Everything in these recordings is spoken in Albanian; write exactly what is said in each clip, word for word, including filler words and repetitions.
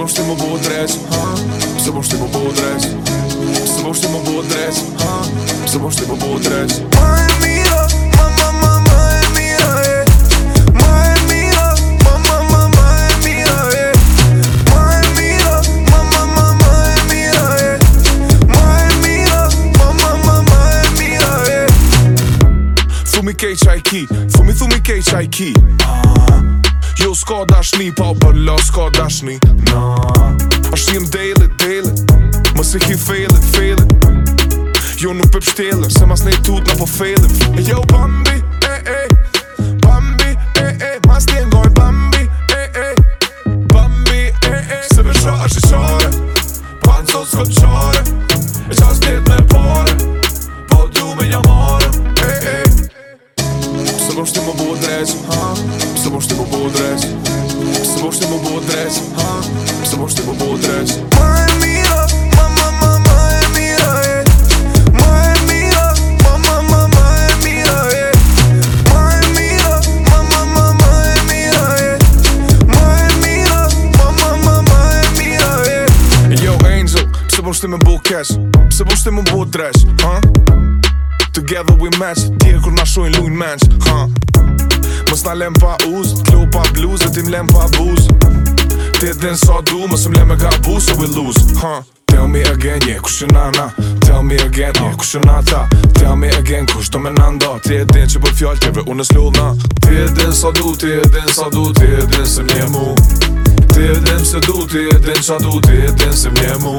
bosh ti më bo dres, ha? Pse bosh ti më bo dres? Pse bosh ti më bo dres, ha? Pse bosh ti më bo dres? Ma e mira, ma ma ma ma e mira, e Ma e mira, ma ma ma ma e mira, e Ma e mira, ma ma ma ma e mira, e Ma e mira, ma ma ma ma e mira, e Thumi kej qaj ki, thumi thumi kej qaj ki Jo s'ka dashni, pa u përla s'ka dashni Na Ashtë jem dejlit, dejlit Mës e ki fejlit, fejlit Jo nuk pëp shtjelër, se mas nej tut në po fejlim Yo Bambi, e e Bambi, e e Mas t'jen goj Bambi, e e Bambi, e e Se me qa është i qare Pa në zot s'kot qare E qas dit me pare Po du me jamare, e e Pse bosh ti më bo dres, ha? Pse bosh ti më bo dres? Pse bosh ti më bo dres, ha? Pse bosh ti më bo dres? Ma e mira, ma ma ma ma e mira, e Ma e mira, ma ma ma ma e mira, e Ma e mira, ma ma ma ma e mira, e Ma e mira, ma ma ma ma e mira, e Yo Angel, pse bosh ti më bo kesh? Pse bosh ti më bo dres, ha? Together we match, tjerë kur na shojnë lujnë menç, ha? Mës na lem pa uz, t'lo pa bluz, e tim lem pa buz Ti din sa du, mës m'lem e gabu, so we lose, ha? Tell me again, yeah, kush e nana Tell me again, yeah, kush e nata Tell me again, kush do me nanda Ti e din që për fjall tjeve unë s'lodha Ti e din sa du, ti e din sa du, ti e din se m'je mu Ti e din se du, ti e din qa du, ti e din se m'je mu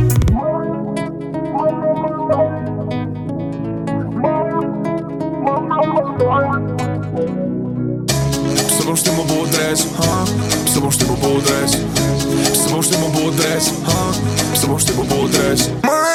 Pse bosh ti më bo dres, ha? Pse bosh ti më bo dres? Pse bosh ti më bo dres, ha? Pse bosh ti më bo dres? Ma